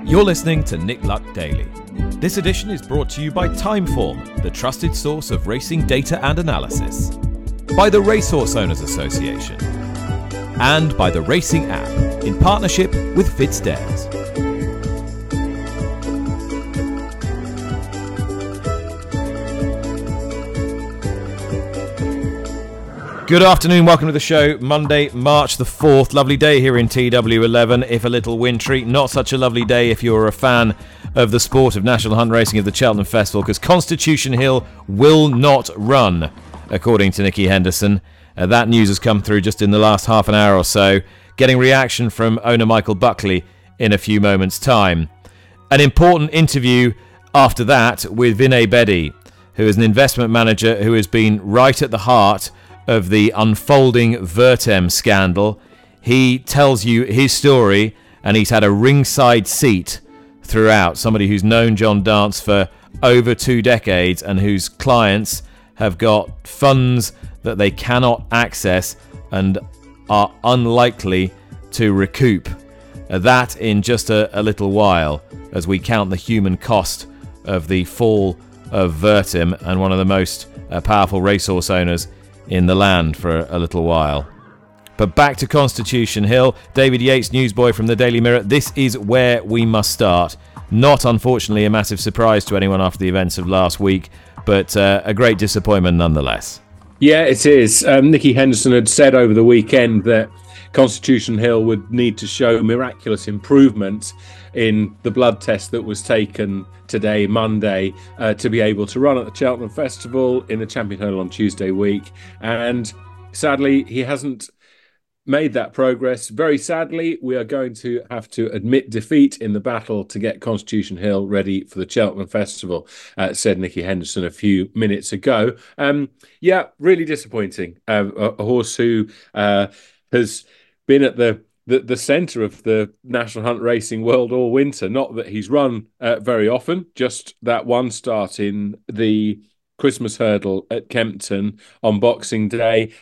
You're listening to Nick Luck Daily. This edition is brought to you by Timeform, the trusted source of racing data and analysis, by the Racehorse Owners Association, and by the Racing App, in partnership with FitzDares. Good afternoon, welcome to the show. Monday, March the 4th. Lovely day here in TW11, if a little wintry. Not such a lovely day if you're a fan of the sport of National Hunt Racing of the Cheltenham Festival, because Constitution Hill will not run, according to Nicky Henderson. That news has come through just in the last half an hour or so. Getting reaction from owner Michael Buckley in a few moments' time. An important interview after that with Vinay Bedi, who is an investment manager who has been right at the heart of the unfolding Vertem scandal. He tells you his story, and he's had a ringside seat throughout. Somebody who's known John Dance for over 2 decades and whose clients have got funds that they cannot access and are unlikely to recoup. That in just a little while, as we count the human cost of the fall of Vertem and one of the most powerful racehorse owners in the land for a little while. But back to Constitution Hill. David Yates, newsboy from the Daily Mirror. This is where we must start. Not, unfortunately, a massive surprise to anyone after the events of last week, but a great disappointment nonetheless. Yeah, it is. Nicky Henderson had said over the weekend that Constitution Hill would need to show miraculous improvement in the blood test that was taken today, Monday, to be able to run at the Cheltenham Festival in the Champion Hurdle on Tuesday week. And sadly, he hasn't made that progress. Very sadly, we are going to have to admit defeat in the battle to get Constitution Hill ready for the Cheltenham Festival, said Nicky Henderson a few minutes ago. Yeah, really disappointing. A horse who has been at the centre of the National Hunt Racing world all winter. Not that he's run very often, just that one start in the Christmas Hurdle at Kempton on Boxing Day.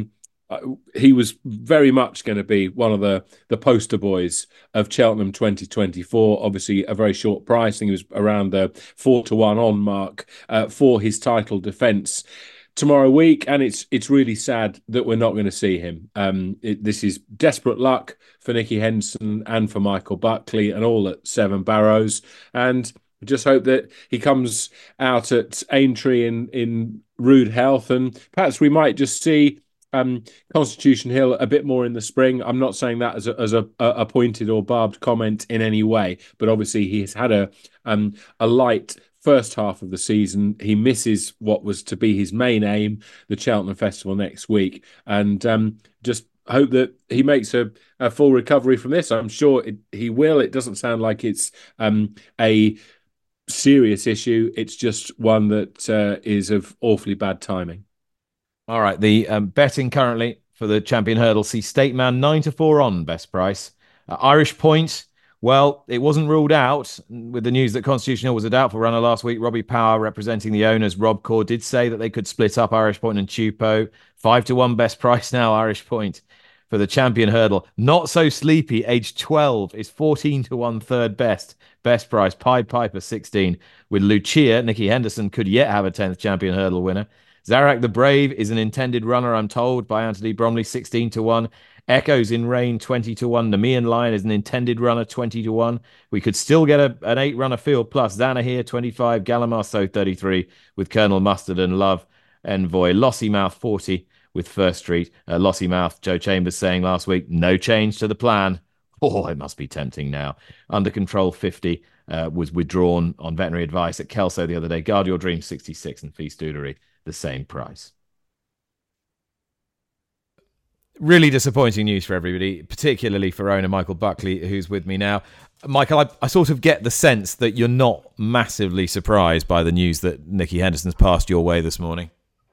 He was very much going to be one of the poster boys of Cheltenham 2024. Obviously, a very short price. I think he was around the 4-1 on mark for his title defence tomorrow week, and it's really sad that we're not going to see him. This is desperate luck for Nicky Henderson and for Michael Buckley and all at Seven Barrows, and just hope that he comes out at Aintree in rude health, and perhaps we might just see Constitution Hill a bit more in the spring. I'm not saying that as a pointed or barbed comment in any way, but obviously he has had a light first half of the season. He misses what was to be his main aim, the Cheltenham Festival next week, and just hope that he makes a full recovery from this. I'm sure he will. It doesn't sound like it's a serious issue. It's just one that is of awfully bad timing. All right, the betting currently for the Champion Hurdle see State Man 9-4 on best price. Irish Point, well, it wasn't ruled out with the news that Constitution Hill was a doubtful runner last week. Robbie Power, representing the owners, Rob Core, did say that they could split up Irish Point and Tupo. 5-1 best price now, Irish Point for the Champion Hurdle. Not So Sleepy, age 12, is 14-1 third best. Best price, Pied Piper 16. With Lucia, Nicky Henderson could yet have a 10th Champion Hurdle winner. Zarak the Brave is an intended runner, I'm told, by Anthony Bromley, 16-1. Echoes in Rain, 20-1. Nemean Lion is an intended runner, 20-1. We could still get an 8-runner field, plus Zana here, 25. Gallimasso, 33, with Colonel Mustard and Love Envoy. Lossymouth, 40, with First Street. Lossymouth, Joe Chambers saying last week, no change to the plan. Oh, it must be tempting now. Under Control, 50, was withdrawn on veterinary advice at Kelso the other day. Guard Your Dream, 66, and Feast Doodery, the same price. Really disappointing news for everybody, particularly for owner Michael Buckley, who's with me now. Michael, I sort of get the sense that you're not massively surprised by the news that Nicky Henderson's passed your way this morning.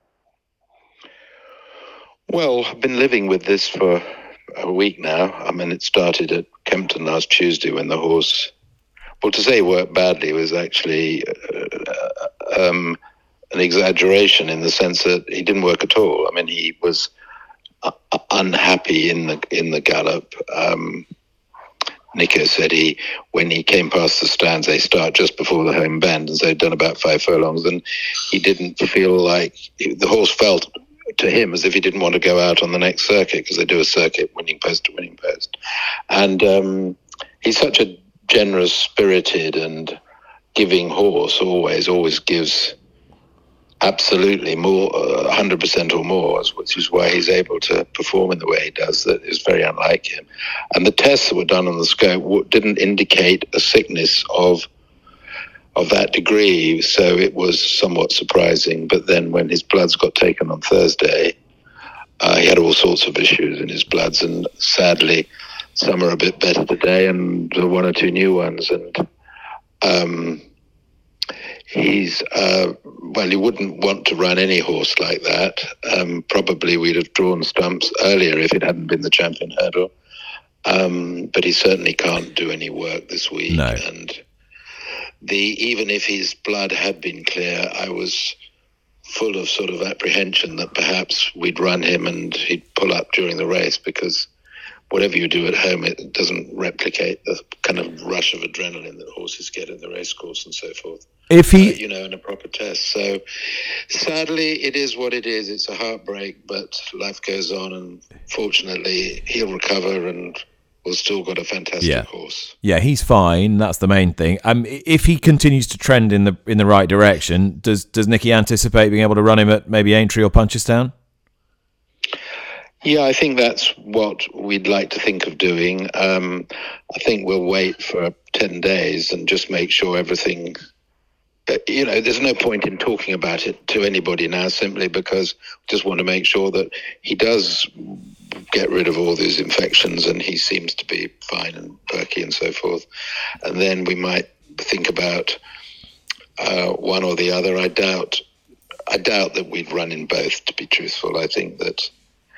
Well, I've been living with this for a week now. I mean, it started at Kempton last Tuesday when the horse, well, to say he worked badly was actually an exaggeration in the sense that he didn't work at all. I mean, he was unhappy in the gallop. Nico said when he came past the stands, they start just before the home bend, and so he'd done about 5 furlongs, and he didn't feel like the horse felt to him as if he didn't want to go out on the next circuit, because they do a circuit winning post to winning post. And he's such a generous spirited and giving horse, always gives absolutely more, 100% or more, which is why he's able to perform in the way he does. That is very unlike him. And the tests that were done on the scope didn't indicate a sickness of that degree, so it was somewhat surprising. But then when his bloods got taken on Thursday, he had all sorts of issues in his bloods, and sadly some are a bit better today, and there are 1 or 2 new ones. And he's he wouldn't want to run any horse like that. Probably we'd have drawn stumps earlier if it hadn't been the Champion Hurdle, but he certainly can't do any work this week. No. And even if his blood had been clear, I was full of sort of apprehension that perhaps we'd run him and he'd pull up during the race, because whatever you do at home, it doesn't replicate the kind of rush of adrenaline that horses get in the race course and so forth. If he, in a proper test. So sadly, it is what it is. It's a heartbreak, but life goes on, and fortunately he'll recover, and we've still got a fantastic horse. Yeah, he's fine. That's the main thing. If he continues to trend in the right direction, does Nicky anticipate being able to run him at maybe Aintree or Punchestown? Yeah, I think that's what we'd like to think of doing. I think we'll wait for 10 days and just make sure everything... there's no point in talking about it to anybody now, simply because we just want to make sure that he does get rid of all these infections and he seems to be fine and perky and so forth. And then we might think about one or the other. I doubt that we'd run in both, to be truthful. I think that...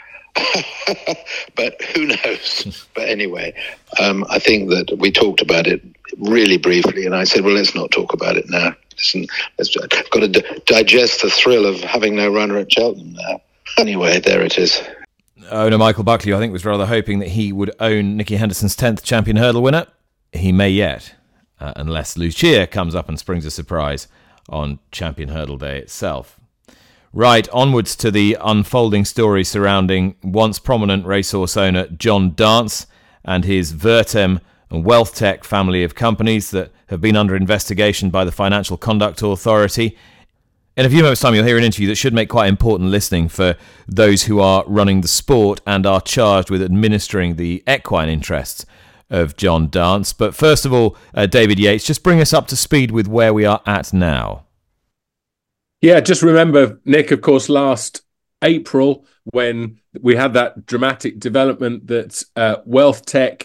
but who knows? But anyway, I think that we talked about it really briefly, and I said, well, let's not talk about it now. Listen, I've got to digest the thrill of having no runner at Cheltenham now. Anyway, there it is. Owner Michael Buckley, I think, was rather hoping that he would own Nicky Henderson's 10th Champion Hurdle winner. He may yet, unless Lucia comes up and springs a surprise on Champion Hurdle Day itself. Right, onwards to the unfolding story surrounding once prominent racehorse owner John Dance and his Vertem and WealthTech family of companies that have been under investigation by the Financial Conduct Authority. In a few moments' time, you'll hear an interview that should make quite important listening for those who are running the sport and are charged with administering the equine interests of John Dance. But first of all, David Yates, just bring us up to speed with where we are at now. Yeah, just remember, Nick, of course, last April when we had that dramatic development that WealthTech,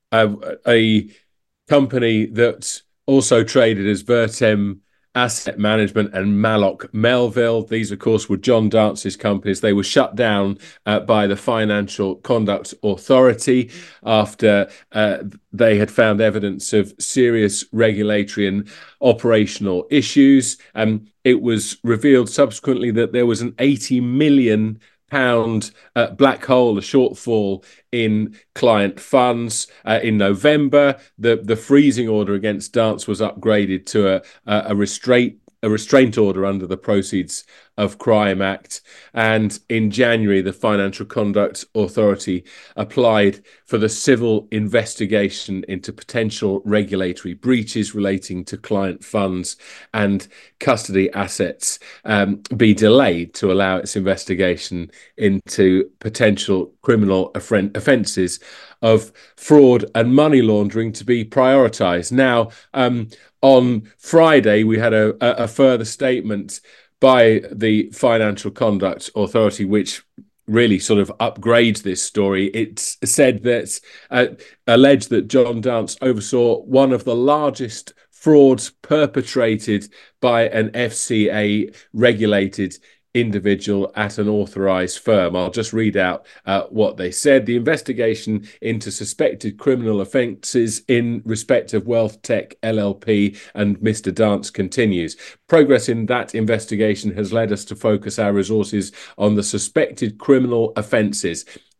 a company that also traded as Vertem Asset Management and Mallock Melville. These, of course, were John Dance's companies. They were shut down by the Financial Conduct Authority after they had found evidence of serious regulatory and operational issues. It was revealed subsequently that there was an £80 million black hole, a shortfall in client funds. In November, the freezing order against Dance was upgraded to a restraint order under the Proceeds of Crime Act. And in January, the Financial Conduct Authority applied for the civil investigation into potential regulatory breaches relating to client funds and custody assets be delayed to allow its investigation into potential criminal offences of fraud and money laundering to be prioritised. Now, on Friday, we had a further statement by the Financial Conduct Authority, which really sort of upgrades this story. It said that, alleged that John Dance oversaw one of the largest frauds perpetrated by an FCA regulated individual at an authorised firm. I'll just read out what they said. The investigation into suspected criminal offences in respect of WealthTech LLP and Mr. Dance continues. Progress in that investigation has led us to focus our resources on the suspected criminal offences.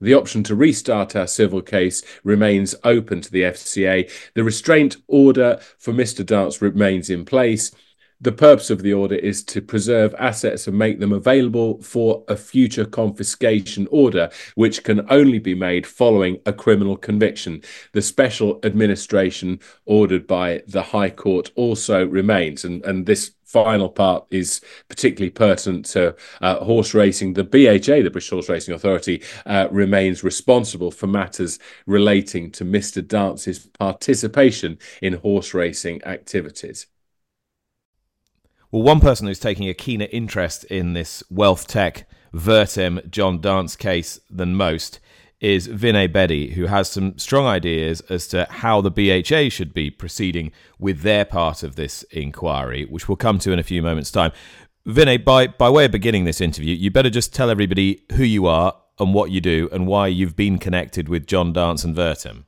The option to restart our civil case remains open to the FCA. The restraint order for Mr. Dance remains in place. The purpose of the order is to preserve assets and make them available for a future confiscation order, which can only be made following a criminal conviction. The special administration ordered by the High Court also remains, and this final part is particularly pertinent to horse racing. The BHA, the British Horse Racing Authority, remains responsible for matters relating to Mr. Dance's participation in horse racing activities. Well, one person who's taking a keener interest in this wealth tech Vertem John Dance case than most is Vinay Bedi, who has some strong ideas as to how the BHA should be proceeding with their part of this inquiry, which we'll come to in a few moments' time. Vinay, by way of beginning this interview, you better just tell everybody who you are and what you do and why you've been connected with John Dance and Vertem.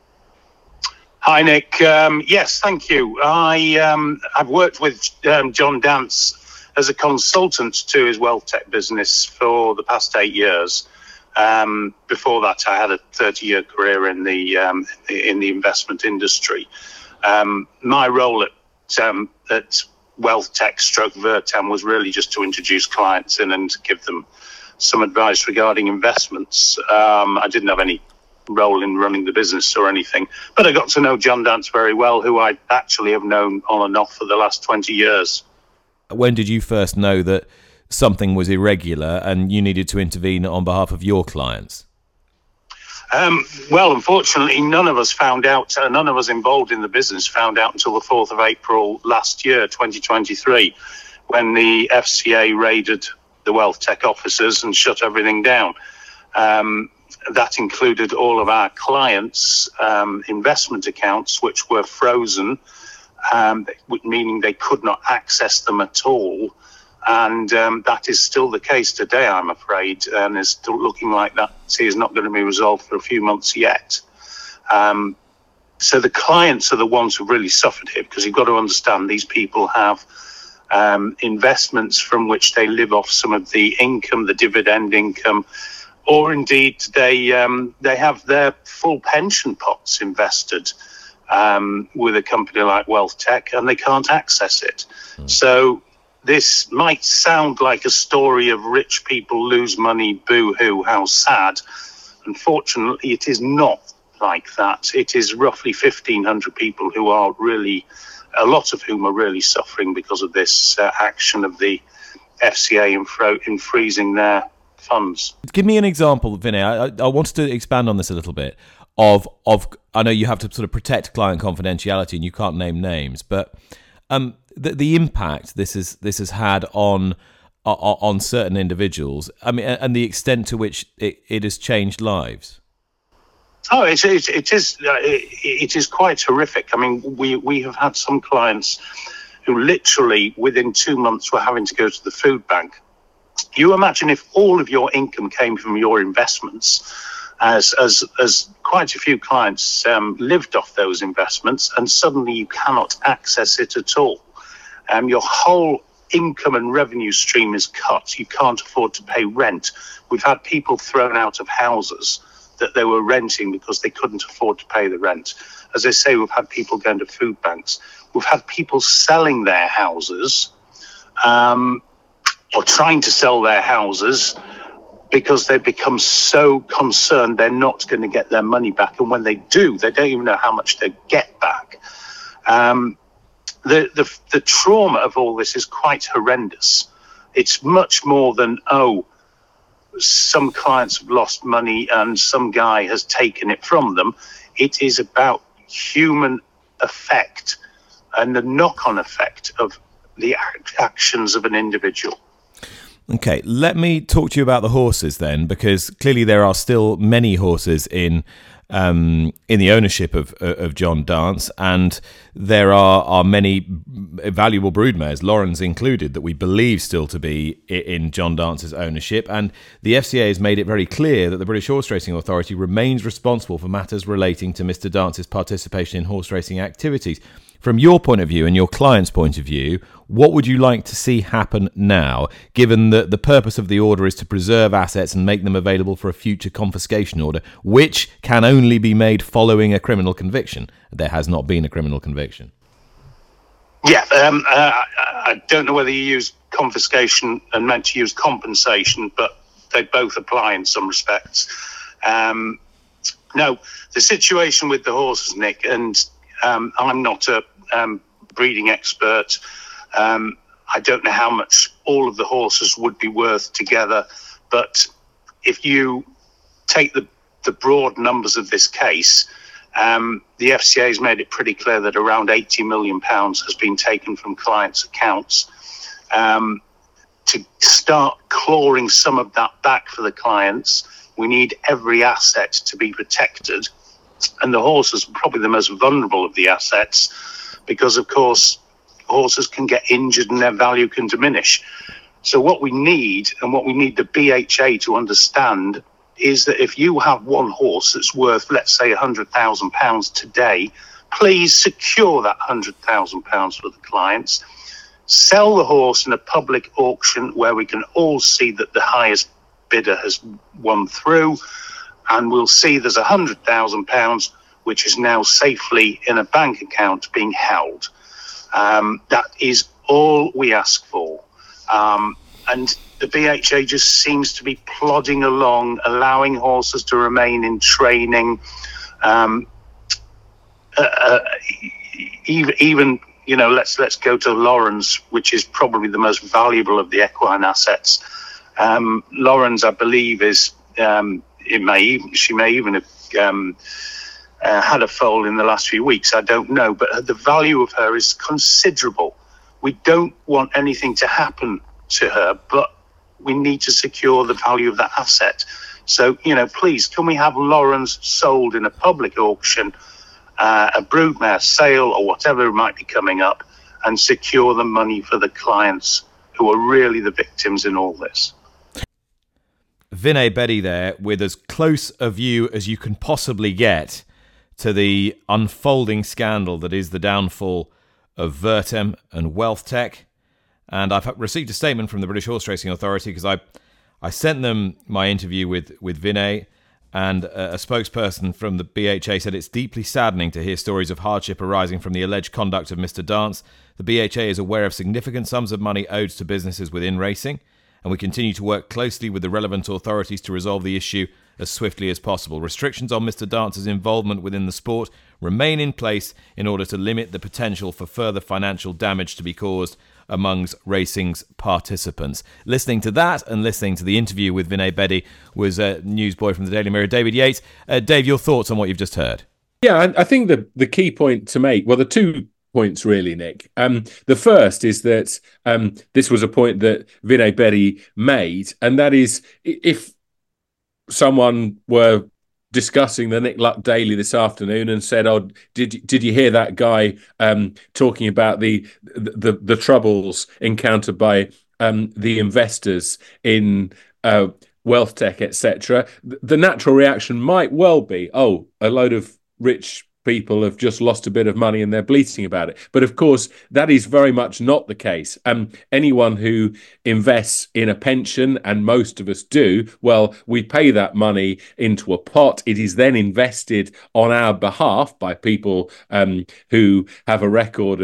Hi, Nick. Yes, thank you. I've worked with John Dance as a consultant to his wealth tech business for the past 8 years. Before that, I had a 30-year career in the investment industry. My role at Wealth Tech / Vertem was really just to introduce clients in and to give them some advice regarding investments. I didn't have any role in running the business or anything, but I got to know John Dance very well, who I actually have known on and off for the last 20 years. When did you first know that something was irregular and you needed to intervene on behalf of your clients? Well, unfortunately, none of us found out, none of us involved in the business found out until the 4th of April last year, 2023, when the FCA raided the wealth tech offices and shut everything down. That included all of our clients' investment accounts, which were frozen, meaning they could not access them at all. And that is still the case today, I'm afraid, and it's still looking like that is not going to be resolved for a few months yet. So the clients are the ones who really suffered here, because you've got to understand these people have investments from which they live off some of the income, the dividend income, or indeed they have their full pension pots invested with a company like Wealth Tech, and they can't access it. So this might sound like a story of rich people lose money, boo-hoo, how sad. Unfortunately, it is not like that. It is roughly 1,500 people who are really, a lot of whom are really suffering because of this action of the FCA in freezing their funds. Give me an example, Vinay. I wanted to expand on this a little bit. Of I know you have to sort of protect client confidentiality and you can't name names, but the impact this has had on certain individuals. I mean, and the extent to which it has changed lives. Oh, it is quite horrific. I mean, we have had some clients who literally within 2 months were having to go to the food bank. You imagine if all of your income came from your investments, as quite a few clients lived off those investments, and suddenly you cannot access it at all. Your whole income and revenue stream is cut. You can't afford to pay rent. We've had people thrown out of houses that they were renting because they couldn't afford to pay the rent. As I say, we've had people going to food banks. We've had people selling their houses or trying to sell their houses because they've become so concerned they're not going to get their money back. And when they do, they don't even know how much they get back. The trauma of all this is quite horrendous. It's much more than, some clients have lost money and some guy has taken it from them. It is about human effect and the knock-on effect of the actions of an individual. Okay, let me talk to you about the horses then, because clearly there are still many horses in the ownership of John Dance, and there are many valuable broodmares, Lauren's included, that we believe still to be in John Dance's ownership. And the FCA has made it very clear that the British Horse Racing Authority remains responsible for matters relating to Mr. Dance's participation in horse racing activities. from your point of view and your client's point of view, what would you like to see happen now, given that the purpose of the order is to preserve assets and make them available for a future confiscation order, which can only be made following a criminal conviction? There has not been a criminal conviction. Yeah, I don't know whether you use confiscation and meant to use compensation, but they both apply in some respects. No, the situation with the horses, Nick, and I'm not a breeding expert. I don't know how much all of the horses would be worth together, but if you take the broad numbers of this case, the FCA has made it pretty clear that around £80 million has been taken from clients' accounts. To start clawing some of that back for the clients, we need every asset to be protected. And the horses are probably the most vulnerable of the assets because, of course, horses can get injured and their value can diminish. So what we need, and what we need the BHA to understand, is that if you have one horse that's worth, let's say, £100,000 today, please secure that £100,000 for the clients. Sell the horse in a public auction where we can all see that the highest bidder has won through, and we'll see there's £100,000 which is now safely in a bank account being held. That is all we ask for. And the BHA just seems to be plodding along, allowing horses to remain in training. Even you know, let's go to Lawrence, which is probably the most valuable of the equine assets. Lawrence, I believe, is she may even have had a foal in the last few weeks. I don't know, but the value of her is considerable. We don't want anything to happen to her, but we need to secure the value of that asset. So, you know, please, can we have Lawrence sold in a public auction, a broodmare sale or whatever might be coming up, and secure the money for the clients who are really the victims in all this? Vinay Bedi there, with as close a view as you can possibly get to the unfolding scandal that is the downfall of Vertem and WealthTech. And I've received a statement from the British Horse Racing Authority because I sent them my interview with Vinay, and a spokesperson from the BHA said it's deeply saddening to hear stories of hardship arising from the alleged conduct of Mr. Dance. The BHA is aware of significant sums of money owed to businesses within racing, and we continue to work closely with the relevant authorities to resolve the issue as swiftly as possible. Restrictions on Mr. Dance's involvement within the sport remain in place in order to limit the potential for further financial damage to be caused amongst racing's participants. Listening to that and listening to the interview with Vinay Bedi was a newsboy from the Daily Mirror, David Yates. Dave, your thoughts on what you've just heard? Yeah, I think the key point to make, well, the 2 points really, Nick. The first is that this was a point that Vinay Bedi made, and that is, if someone were discussing the Nick Luck Daily this afternoon and said, "Oh, did you hear that guy talking about the troubles encountered by the investors in WealthTech, etc.?" The natural reaction might well be, "Oh, a load of rich people have just lost a bit of money and they're bleating about it." But of course, that is very much not the case. Anyone who invests in a pension, and most of us do, well, we pay that money into a pot. It is then invested on our behalf by people who have a record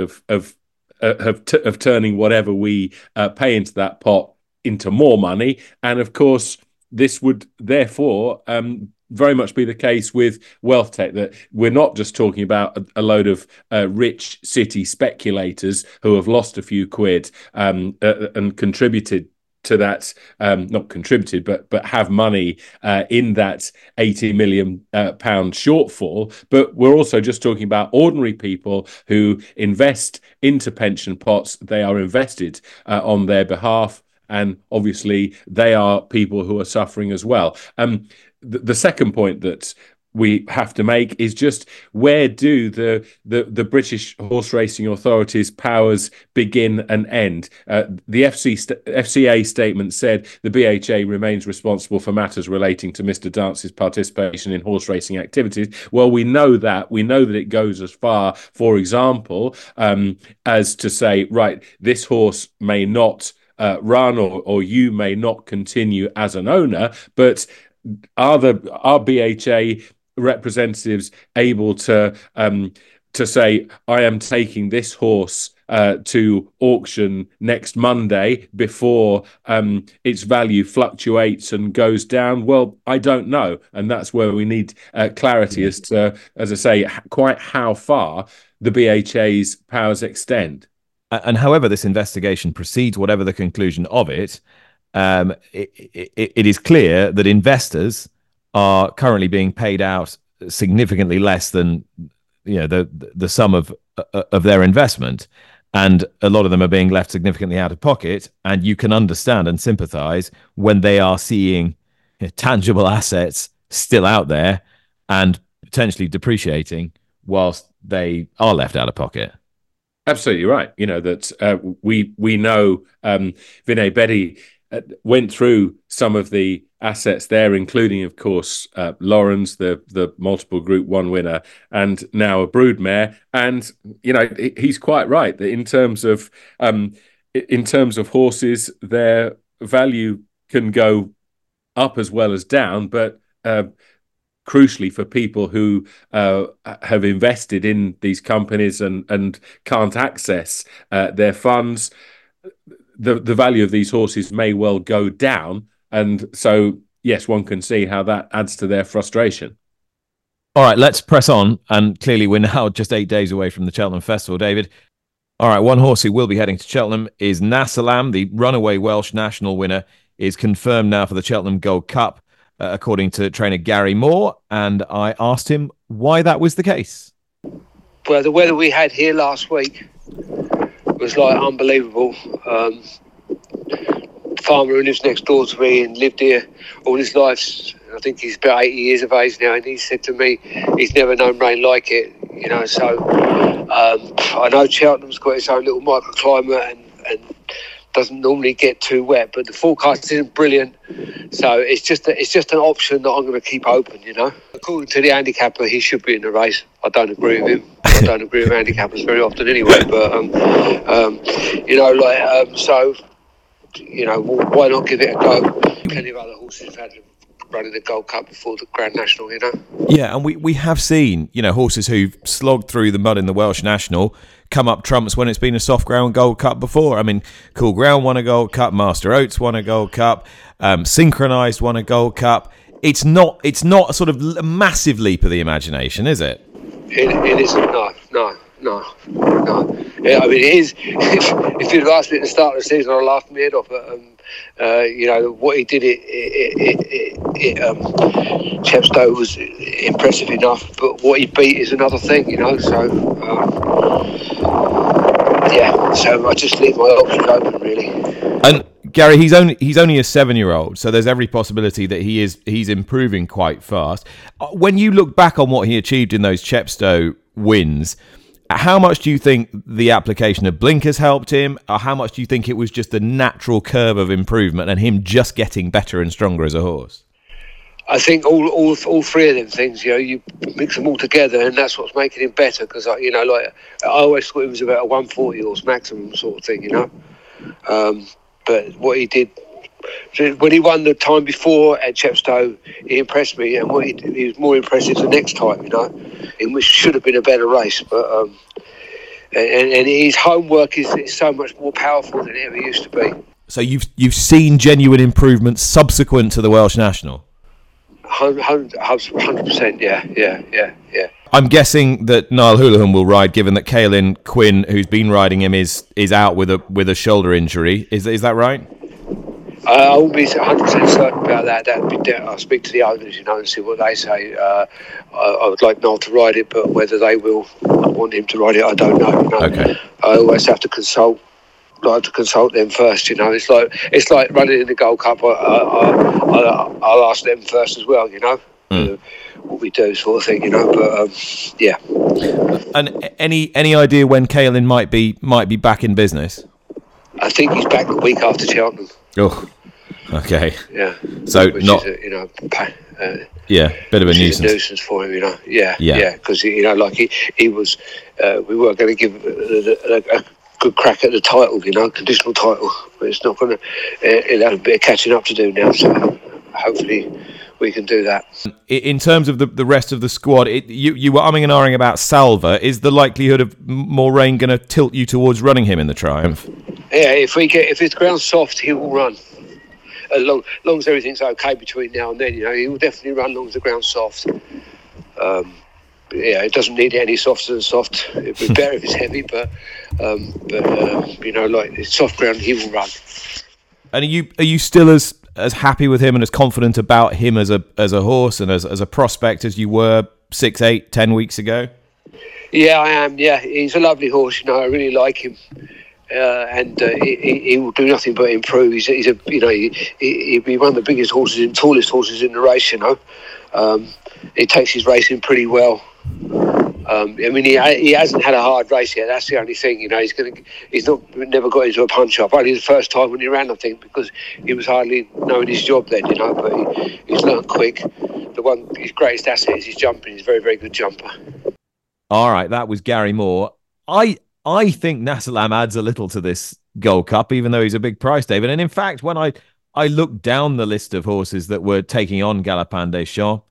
of turning whatever we pay into that pot into more money. And of course, this would therefore very much be the case with WealthTech, that we're not just talking about a load of rich city speculators who have lost a few quid and contributed to that, not contributed, but have money in that £80 million shortfall. But we're also just talking about ordinary people who invest into pension pots. They are invested on their behalf, and obviously they are people who are suffering as well. The second point that we have to make is just, where do the British horse racing authorities' powers begin and end? The FCA statement said the BHA remains responsible for matters relating to Mr. Dance's participation in horse racing activities. Well, we know that it goes as far, for example, as to say, right, this horse may not run, or you may not continue as an owner, but are BHA representatives able to say, I am taking this horse to auction next Monday before its value fluctuates and goes down? Well, I don't know, and that's where we need clarity as to, as I say, quite how far the BHA's powers extend. And however this investigation proceeds, whatever the conclusion of it, it is clear that investors are currently being paid out significantly less than the sum of their investment, and a lot of them are being left significantly out of pocket. And you can understand and sympathise when they are seeing tangible assets still out there and potentially depreciating whilst they are left out of pocket. Absolutely right. That we know Vinay Bedi went through some of the assets there, including, of course, Lawrence, the multiple Group 1 winner, and now a broodmare. And he's quite right that in terms of horses, their value can go up as well as down, but crucially for people who have invested in these companies and can't access their funds, the value of these horses may well go down. And so, yes, one can see how that adds to their frustration. All right, let's press on. And clearly we're now just 8 days away from the Cheltenham Festival, David. All right, one horse who will be heading to Cheltenham is Nassalam, the runaway Welsh national winner, is confirmed now for the Cheltenham Gold Cup, according to trainer Gary Moore. And I asked him why that was the case. Well, the weather we had here last week was unbelievable. Farmer who lives next door to me and lived here all his life, I think he's about 80 years of age now, and he said to me he's never known rain like it, so I know Cheltenham's got its own little microclimate and doesn't normally get too wet, but the forecast isn't brilliant, so it's just an option that I'm going to keep open. According to the handicapper, he should be in the race. I don't agree with him. I don't agree with handicappers very often anyway, but so why not give it a go? Plenty of other horses have had running the Gold Cup before the Grand National, Yeah, and we have seen, horses who've slogged through the mud in the Welsh National come up trumps when it's been a soft ground Gold Cup before. I mean, Cool Ground won a Gold Cup, Master Oates won a Gold Cup, Synchronised won a Gold Cup. It's not a sort of massive leap of the imagination, is it? It isn't, no. Yeah, I mean, it is. If you'd have asked me at the start of the season, I'd laughed my head off at what he did. Chepstow was impressive enough, but what he beat is another thing, So, so I just leave my options open, really. And Gary, he's only a 7-year-old, so there's every possibility that he's improving quite fast. When you look back on what he achieved in those Chepstow wins, how much do you think the application of blinkers helped him, or how much do you think it was just the natural curve of improvement and him just getting better and stronger as a horse? I think all three of them things, you mix them all together, and that's what's making him better. Because I always thought he was about a 140 horse maximum sort of thing, But what he did when he won the time before at Chepstow, he impressed me, and he was more impressive the next time, in which should have been a better race. But and his homework is so much more powerful than it ever used to be. So you've seen genuine improvements subsequent to the Welsh National? 100%, yeah. I'm guessing that Niall Houlihan will ride, given that Caoilinn Quinn, who's been riding him, is out with a shoulder injury. Is that right? I won't be 100% certain about that. I'll speak to the owners, and see what they say. I would like Niall to ride it, but whether they will want him to ride it, I don't know. Okay. I always have to consult them first. It's like running in the Gold Cup. I'll ask them first as well. we do, sort of thing, But yeah. And any idea when Kalin might be back in business? I think he's back the week after Cheltenham. Oh, okay. Yeah. So which not is bit of a nuisance. A nuisance for him, Yeah. Because like he was, we were going to give a good crack at the title, conditional title, but it's not going to. It'll have a bit of catching up to do now. So hopefully we can do that. In terms of the rest of the squad, you were umming and ahhing about Salva. Is the likelihood of Moraine going to tilt you towards running him in the Triumph? Yeah, if it's ground soft, he will run. As long as everything's okay between now and then, he will definitely run as long as the ground's soft. It doesn't need any softer than soft. It'd be better if it's heavy, but like it's soft ground, he will run. And are you still as happy with him and as confident about him as a horse and as a prospect as you were 6, 8, 10 weeks ago? Yeah, I am. Yeah, he's a lovely horse. I really like him. And he will do nothing but improve. He'll be one of the biggest horses, tallest horses in the race. He takes his racing pretty well. He hasn't had a hard race yet. That's the only thing. He's never got into a punch up. Only the first time when he ran, I think, because he was hardly knowing his job then. But he's learned quick. His greatest asset is his jumping. He's a very, very good jumper. All right, that was Gary Moore. I think Nassalam adds a little to this Gold Cup, even though he's a big price, David. And in fact, when I looked down the list of horses that were taking on Galopin Des Champs,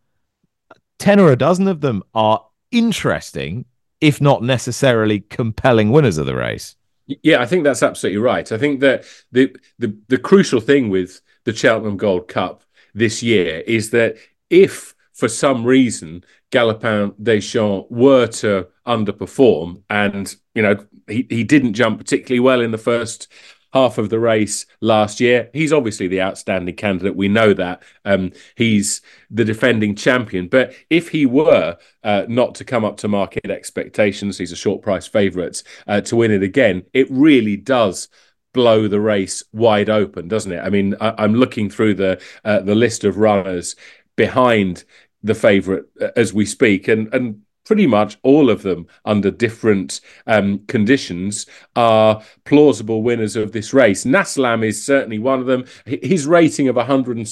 10 or a dozen of them are interesting, if not necessarily compelling winners of the race. Yeah, I think that's absolutely right. I think that the crucial thing with the Cheltenham Gold Cup this year is that if for some reason Galopin Des Champs were to underperform, and he didn't jump particularly well in the first half of the race last year. He's obviously the outstanding candidate. We know that. He's the defending champion. But if he were not to come up to market expectations, he's a short price favourite to win it again, it really does blow the race wide open, doesn't it? I mean, I'm looking through the list of runners behind the favourite as we speak, and pretty much all of them, under different conditions, are plausible winners of this race. Nassalam is certainly one of them. His rating of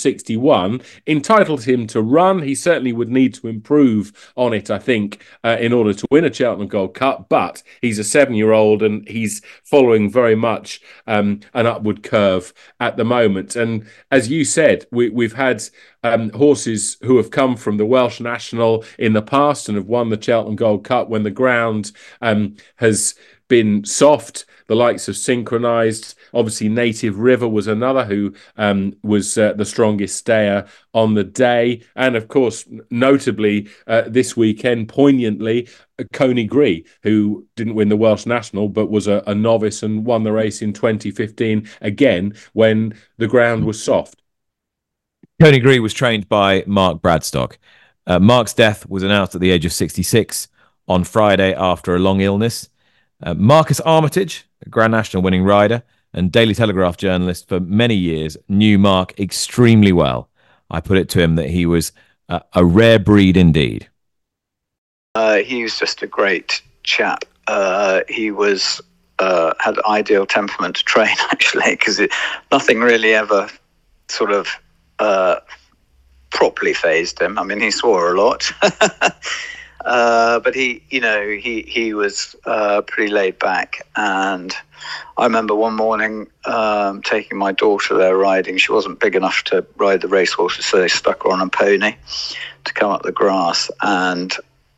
161 entitles him to run. He certainly would need to improve on it, I think, in order to win a Cheltenham Gold Cup. But he's a 7-year-old and he's following very much an upward curve at the moment. And as you said, we've had horses who have come from the Welsh National in the past and have won the Cheltenham Gold Cup when the ground has been soft, the likes of Synchronized. Obviously, Native River was another who was the strongest stayer on the day. And of course, notably this weekend, poignantly, Coney Gree, who didn't win the Welsh National, but was a novice and won the race in 2015, again, when the ground was soft. Coney Gree was trained by Mark Bradstock. Mark's death was announced at the age of 66 on Friday after a long illness. Marcus Armitage, a Grand National winning rider and Daily Telegraph journalist for many years, knew Mark extremely well. I put it to him that he was a rare breed indeed. He was just a great chap. He was had ideal temperament to train, actually, because nothing really ever sort of properly phased him. I mean, he swore a lot, but he was pretty laid back. And I remember one morning taking my daughter there riding. She wasn't big enough to ride the racehorses, so they stuck her on a pony to come up the grass. And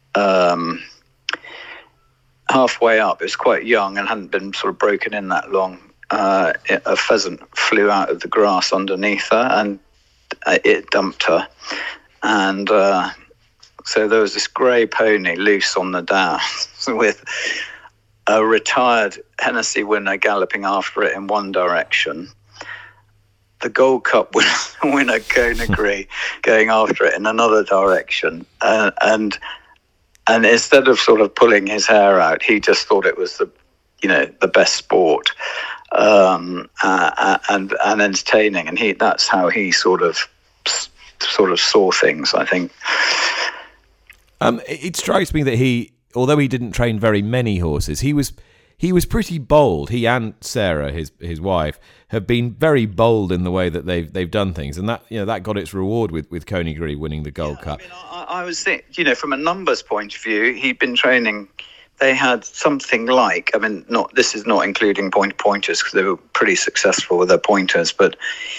halfway up, it was quite young and hadn't been sort of broken in that long. A pheasant flew out of the grass underneath her and it dumped her. And so there was this grey pony loose on the downs with a retired Hennessy winner galloping after it in one direction, the Gold Cup winner Coney Gree going after it in another direction, and instead of sort of pulling his hair out, he just thought it was the best sport and entertaining, and that's how he sort of saw things, I think. It strikes me that although he didn't train very many horses, he was pretty bold. He and Sarah, his wife, have been very bold in the way that they've done things, and that got its reward with Coney winning the Gold Cup. I was thinking, from a numbers point of view, he'd been training. They had something like, this is not including pointers because they were pretty successful with their pointers, but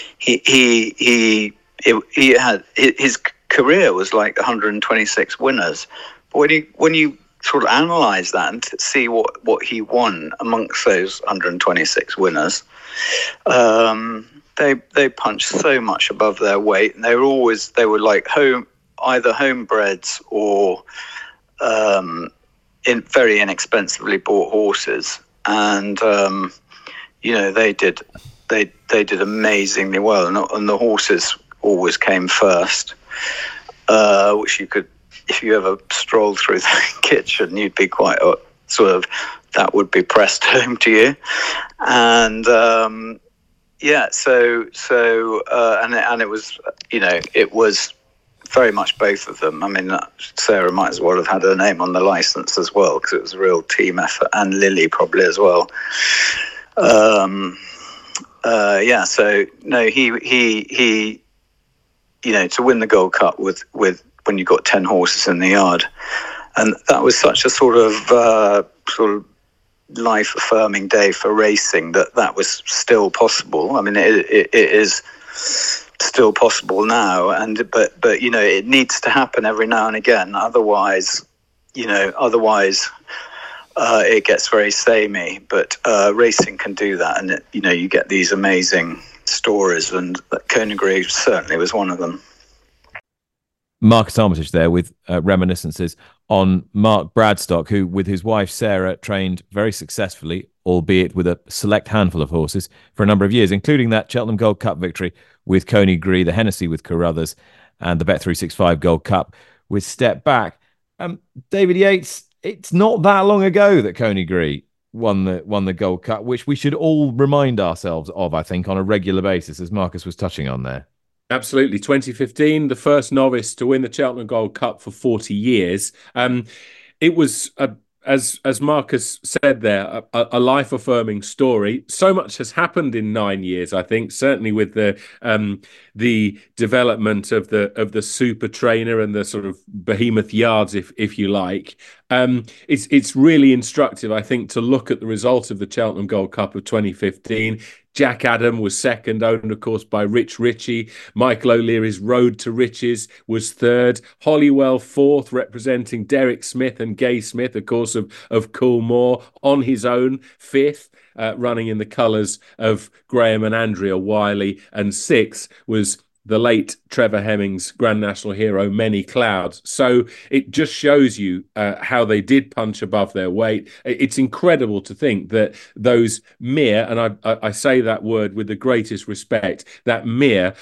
he had his career was like 126 winners. But when you sort of analyse that and see what he won amongst those 126 winners, they punched so much above their weight, and they were like either homebreds or very inexpensively bought horses, and they did amazingly well, and the horses always came first, which you could, if you ever strolled through the kitchen, you'd be quite that would be pressed home to you, and it was it was very much both of them. Sarah might as well have had her name on the license as well, because it was a real team effort, and Lily probably as well. So no, he to win the Gold Cup with when you got 10 horses in the yard, and that was such a sort of life affirming day for racing that was still possible. It is still possible now, but it needs to happen every now and again, otherwise it gets very samey, but racing can do that, and you get these amazing stories, and Coney certainly was one of them. Marcus Armitage there with reminiscences on Mark Bradstock, who with his wife Sarah trained very successfully, albeit with a select handful of horses, for a number of years, including that Cheltenham Gold Cup victory with Coney, the Hennessy with Carruthers, and the Bet365 Gold Cup with Step Back. David Yates, it's not that long ago that Coney won the Gold Cup, which we should all remind ourselves of, I think, on a regular basis, as Marcus was touching on there. Absolutely. 2015, the first novice to win the Cheltenham Gold Cup for 40 years. It was, as Marcus said there, a life-affirming story. So much has happened in 9 years, I think, certainly with the development of the super trainer and the sort of behemoth yards, if you like. It's really instructive, I think, to look at the result of the Cheltenham Gold Cup of 2015. Jack Adam was second, owned, of course, by Rich Ritchie. Michael O'Leary's Road to Riches was third. Holywell fourth, representing Derek Smith and Gay Smith, of course, of Coolmore, on his own. Fifth, running in the colours of Graham and Andrea Wiley. And sixth was the late Trevor Hemmings, Grand National hero, Many Clouds. So it just shows you how they did punch above their weight. It's incredible to think that those mere, and I say that word with the greatest respect, that mere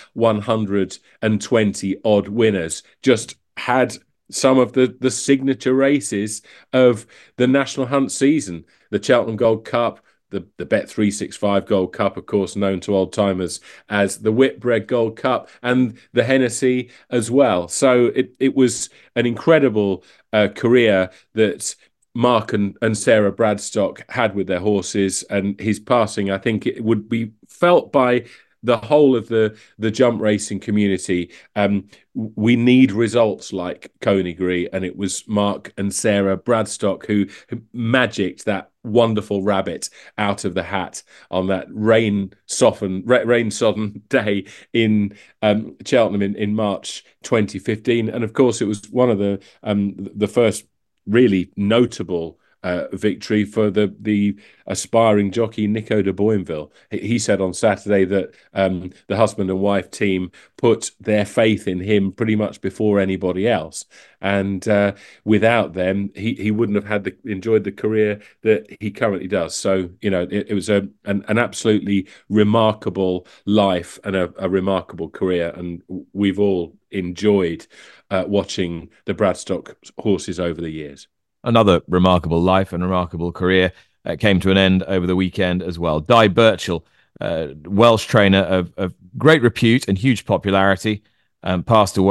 120 odd winners just had some of the signature races of the National Hunt season. The Cheltenham Gold Cup, the Bet365 Gold Cup, of course, known to old-timers as the Whitbread Gold Cup, and the Hennessy as well. So it was an incredible career that Mark and Sarah Bradstock had with their horses, and his passing, I think it would be felt by the whole of the jump racing community. We need results like Coney, and it was Mark and Sarah Bradstock who magicked that wonderful rabbit out of the hat on that rain-sodden day in Cheltenham in March 2015. And of course, it was one of the first really notable victory for the aspiring jockey Nico de Boinville. He said on Saturday that the husband and wife team put their faith in him pretty much before anybody else, and without them he wouldn't have enjoyed the career that he currently does. So it was an absolutely remarkable life and a remarkable career, and we've all enjoyed watching the Bradstock horses over the years. Another remarkable life and remarkable career came to an end over the weekend as well. Di Burchell, Welsh trainer of great repute and huge popularity, passed away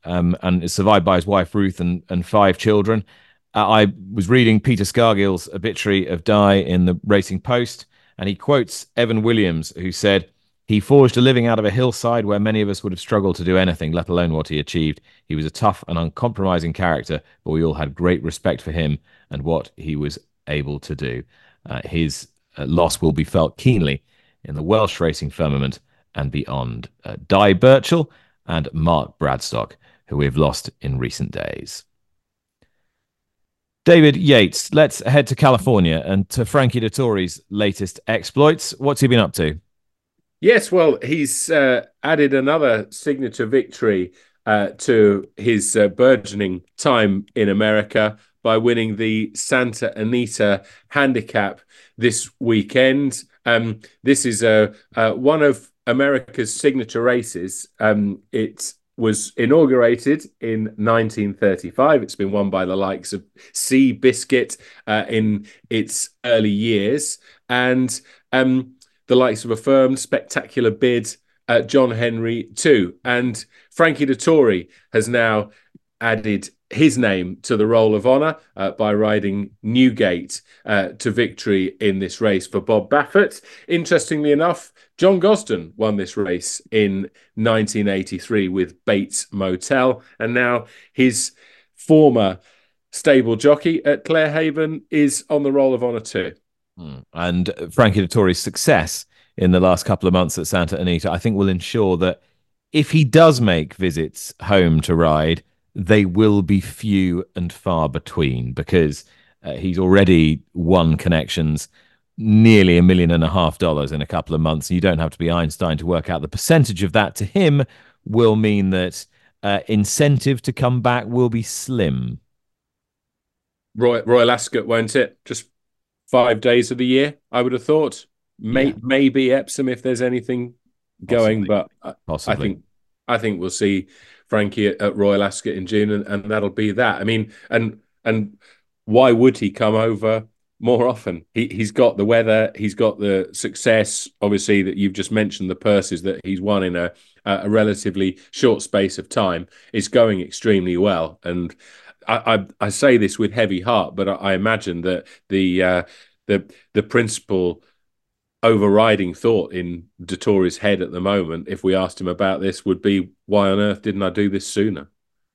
and is survived by his wife Ruth and 5 children. I was reading Peter Scargill's obituary of Di in the Racing Post, and he quotes Evan Williams, who said, "He forged a living out of a hillside where many of us would have struggled to do anything, let alone what he achieved. He was a tough and uncompromising character, but we all had great respect for him and what he was able to do." His loss will be felt keenly in the Welsh racing firmament and beyond. Di Burchell and Mark Bradstock, who we've lost in recent days. David Yates, let's head to California and to Frankie Dettori's latest exploits. What's he been up to? Yes, well, he's added another signature victory to his burgeoning time in America by winning the Santa Anita Handicap this weekend. This is one of America's signature races. It was inaugurated in 1935. It's been won by the likes of Sea Biscuit in its early years, and the likes of Affirmed, Spectacular Bid, John Henry too. And Frankie Dettori has now added his name to the Roll of Honour by riding Newgate to victory in this race for Bob Baffert. Interestingly enough, John Gosden won this race in 1983 with Bates Motel, and now his former stable jockey at Clarehaven is on the Roll of Honour too. And Frankie Dettori's success in the last couple of months at Santa Anita, I think, will ensure that if he does make visits home to ride, they will be few and far between, because he's already won connections nearly $1.5 million in a couple of months. You don't have to be Einstein to work out the percentage of that to him will mean that incentive to come back will be slim. Royal Ascot, won't it? Just 5 days of the year, I would have thought. Maybe Epsom if there's anything going, but I think we'll see Frankie at Royal Ascot in June, and that'll be that. I mean, and why would he come over more often? He's got the weather, he's got the success, obviously, that you've just mentioned, the purses that he's won in a relatively short space of time. It's going extremely well, and I say this with heavy heart, but I imagine that the principal overriding thought in Dettori's head at the moment, if we asked him about this, would be, why on earth didn't I do this sooner?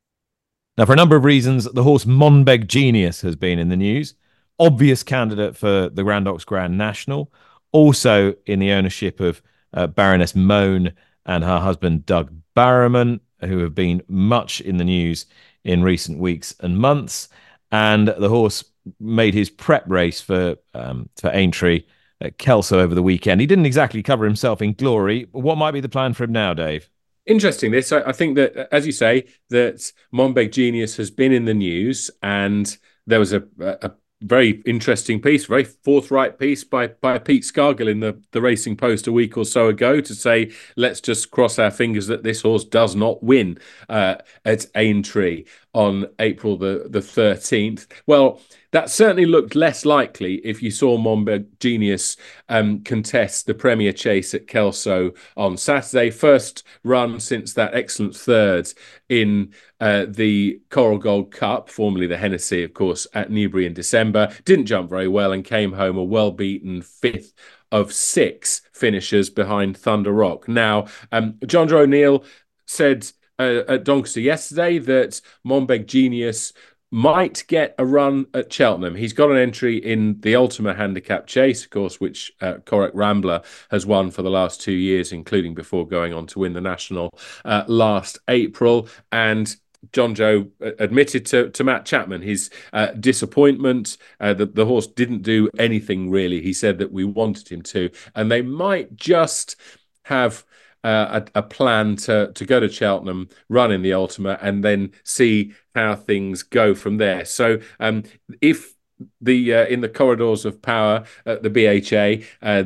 Now, for a number of reasons, the horse Monbeg Genius has been in the news. Obvious candidate for the Grand Ox Grand National. Also in the ownership of Baroness Mone and her husband Doug Barrowman, who have been much in the news in recent weeks and months. And the horse made his prep race for Aintree at Kelso over the weekend. He didn't exactly cover himself in glory. What might be the plan for him now, Dave? Interesting this. I think that, as you say, that Monbeg Genius has been in the news, and there was a very interesting piece, very forthright piece by Pete Scargill in the Racing Post a week or so ago to say, let's just cross our fingers that this horse does not win at Aintree on April the 13th. Well, that certainly looked less likely if you saw Monbeg Genius contest the Premier Chase at Kelso on Saturday. First run since that excellent third in the Coral Gold Cup, formerly the Hennessy, of course, at Newbury in December. Didn't jump very well and came home a well-beaten 5th of 6 finishers behind Thunder Rock. Now, John O'Neill said at Doncaster yesterday that Monbeg Genius might get a run at Cheltenham. He's got an entry in the Ultima Handicap Chase, of course, which Corach Rambler has won for the last 2 years, including before going on to win the National last April. And John Joe admitted to Matt Chapman his disappointment. The horse didn't do anything really. He said that we wanted him to, and they might just have a plan to go to Cheltenham, run in the Ultima, and then see how things go from there. So if in the corridors of power at the BHA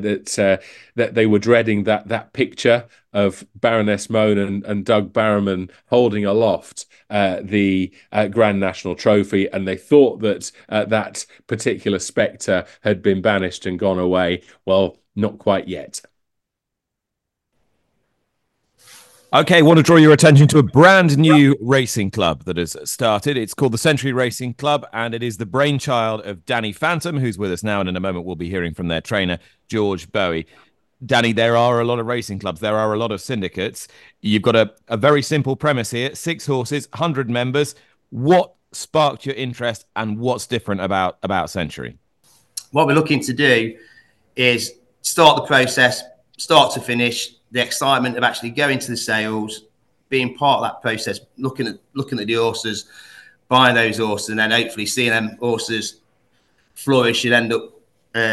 that they were dreading that picture of Baroness Mone and Doug Barrowman holding aloft the Grand National Trophy, and they thought that that particular spectre had been banished and gone away. Well, not quite yet. Okay, I want to draw your attention to a brand new racing club that has started. It's called the Century Racing Club, and it is the brainchild of Danny Phantom, who's with us now, and in a moment we'll be hearing from their trainer, George Bowie. Danny, there are a lot of racing clubs. There are a lot of syndicates. You've got a very simple premise here. 6 horses, 100 members. What sparked your interest and what's different about Century? What we're looking to do is start the process, start to finish, the excitement of actually going to the sales, being part of that process, looking at the horses, buying those horses, and then hopefully seeing them horses flourish and end up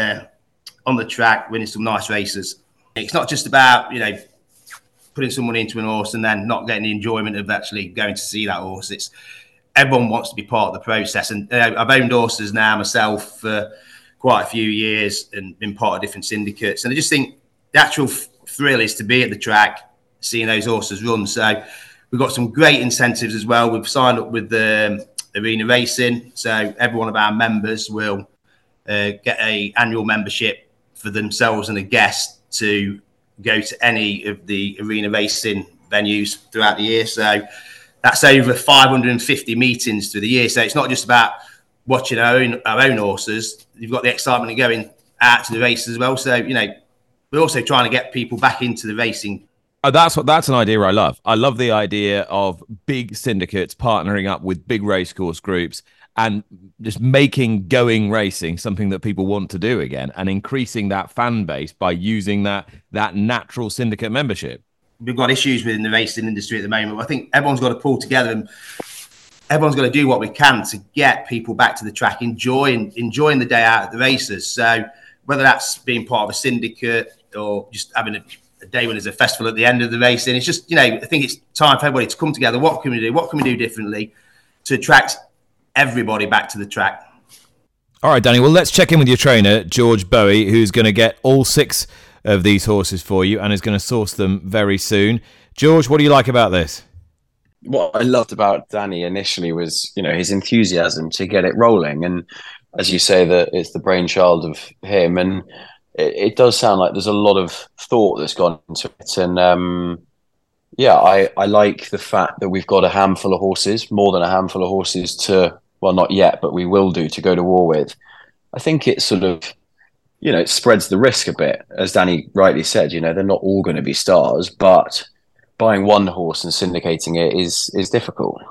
on the track winning some nice races. It's not just about, putting someone into an horse and then not getting the enjoyment of actually going to see that horse. It's everyone wants to be part of the process, and I've owned horses now myself for quite a few years and been part of different syndicates, and I just think the actual thrill is to be at the track, seeing those horses run. So we've got some great incentives as well. We've signed up with Arena Racing, so every one of our members will get a annual membership for themselves and a guest to go to any of the Arena Racing venues throughout the year. So that's over 550 meetings through the year. So it's not just about watching our own horses. You've got the excitement of going out to the races as well. So, we're also trying to get people back into the racing. Oh, that's an idea I love. I love the idea of big syndicates partnering up with big racecourse groups and just making going racing something that people want to do again and increasing that fan base by using that natural syndicate membership. We've got issues within the racing industry at the moment. I think everyone's got to pull together and everyone's got to do what we can to get people back to the track, enjoying the day out at the races. So whether that's being part of a syndicate or just having a day when there's a festival at the end of the racing, it's just, I think it's time for everybody to come together. What can we do? What can we do differently to attract everybody back to the track? All right, Danny, well, let's check in with your trainer, George Bowie, who's going to get all 6 of these horses for you and is going to source them very soon. George, what do you like about this? What I loved about Danny initially was, his enthusiasm to get it rolling. And as you say, that it's the brainchild of him. And it does sound like there's a lot of thought that's gone into it. And I like the fact that we've got a handful of horses, more than a handful of horses well, not yet, but we will do, to go to war with. I think it sort of, it spreads the risk a bit. As Danny rightly said, they're not all going to be stars, but buying one horse and syndicating it is difficult.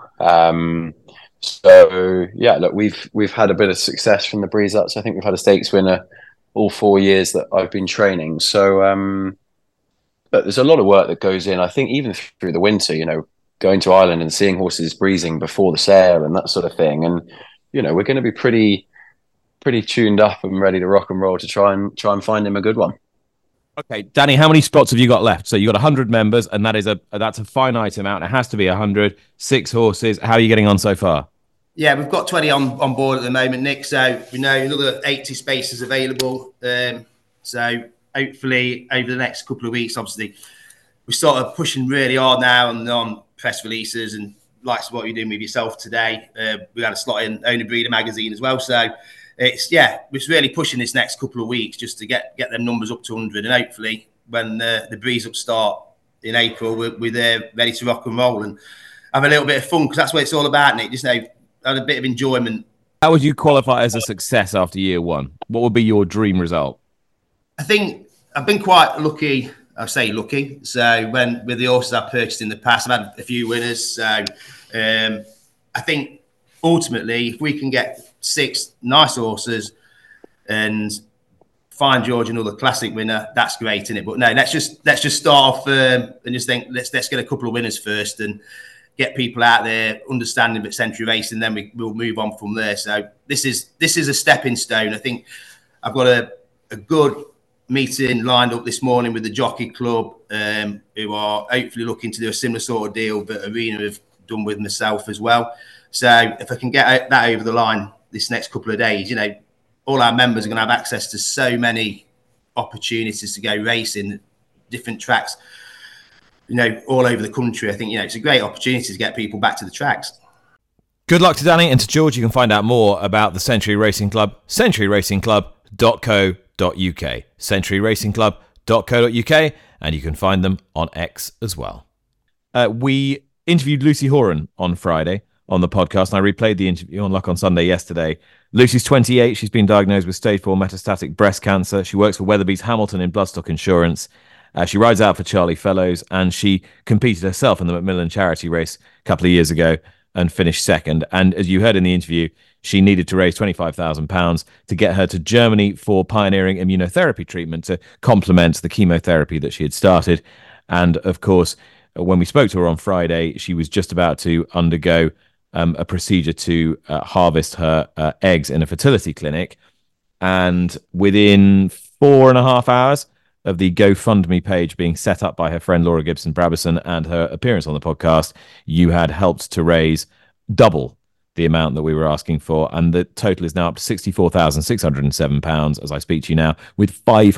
Look, we've had a bit of success from the breeze ups. I think we've had a stakes winner all 4 years that I've been training. So, but there's a lot of work that goes in. I think even through the winter, going to Ireland and seeing horses breezing before the sale and that sort of thing. And, we're going to be pretty tuned up and ready to rock and roll to try and find him a good one. Okay, Danny, how many spots have you got left? So you got 100 members, and that's a finite amount. It has to be 100, 6 horses. How are you getting on so far? Yeah, we've got 20 on board at the moment, Nick. So we know another 80 spaces available. So hopefully over the next couple of weeks, obviously, we're sort of pushing really hard now on press releases and likes what you're doing with yourself today. We had a slot in Owner Breeder magazine as well. So we're really pushing this next couple of weeks just to get them numbers up to 100. And hopefully when the breeze up start in April, we're there ready to rock and roll and have a little bit of fun, because that's what it's all about, Nick. Just have a bit of enjoyment. How would you qualify as a success after year one? What would be your dream result? I think I've been quite lucky. I say lucky. So with the horses I've purchased in the past, I've had a few winners. So I think ultimately, if we can get 6 nice horses and find George another classic winner, that's great, isn't it? But no, let's just start off and just think let's get a couple of winners first and get people out there understanding that Century Racing, then we'll move on from there. So this is a stepping stone. I think I've got a good meeting lined up this morning with the Jockey Club, who are hopefully looking to do a similar sort of deal that Arena have done with myself as well. So if I can get that over the line this next couple of days, all our members are going to have access to so many opportunities to go racing, different tracks, all over the country. I think, it's a great opportunity to get people back to the tracks. Good luck to Danny, and to George. You can find out more about the Century Racing Club, centuryracingclub.co.uk, centuryracingclub.co.uk, and you can find them on X as well. we interviewed Lucy Horan on Friday on the podcast, and I replayed the interview on Luck on Sunday yesterday. Lucy's 28. She's been diagnosed with stage 4 metastatic breast cancer. She works for Weatherby's Hamilton in Bloodstock Insurance. She rides out for Charlie Fellows, and she competed herself in the Macmillan charity race a couple of years ago and finished second. And as you heard in the interview, she needed to raise £25,000 to get her to Germany for pioneering immunotherapy treatment to complement the chemotherapy that she had started. And of course, when we spoke to her on Friday, she was just about to undergo a procedure to harvest her eggs in a fertility clinic. And within 4.5 hours of the GoFundMe page being set up by her friend Laura Gibson Brabison and her appearance on the podcast, you had helped to raise double the amount that we were asking for. And the total is now up to £64,607 as I speak to you now, with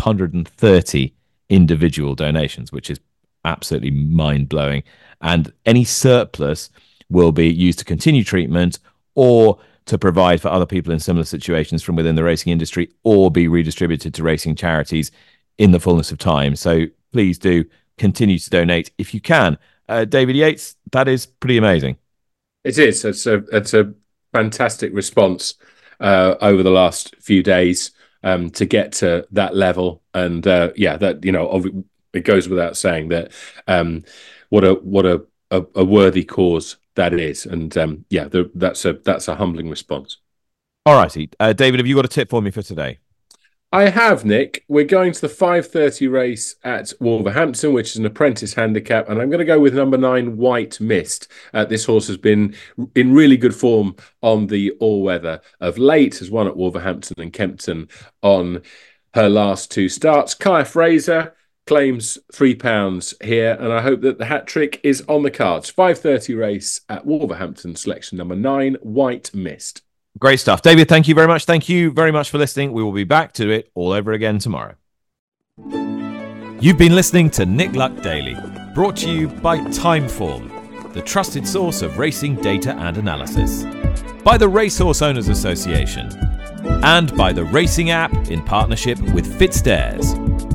530 individual donations, which is absolutely mind-blowing. And any surplus will be used to continue treatment or to provide for other people in similar situations from within the racing industry, or be redistributed to racing charities in the fullness of time. So please do continue to donate if you can. David Yates, that is pretty amazing. It is. It's a fantastic response over the last few days to get to that level. And that, it goes without saying that what a worthy cause that is. And that's a humbling response. All righty. David, have you got a tip for me for today? I have, Nick. We're going to the 5:30 race at Wolverhampton, which is an apprentice handicap, and I'm going to go with number 9, White Mist. This horse has been in really good form on the all-weather of late, has won at Wolverhampton and Kempton on her last 2 starts. Kaya Fraser claims £3 here, and I hope that the hat trick is on the cards. 5:30 race at Wolverhampton, selection number 9, White Mist. Great stuff. David, thank you very much. Thank you very much for listening. We will be back to it all over again tomorrow. You've been listening to Nick Luck Daily, brought to you by Timeform, the trusted source of racing data and analysis, by the Racehorse Owners Association, and by the Racing app in partnership with FitzDares.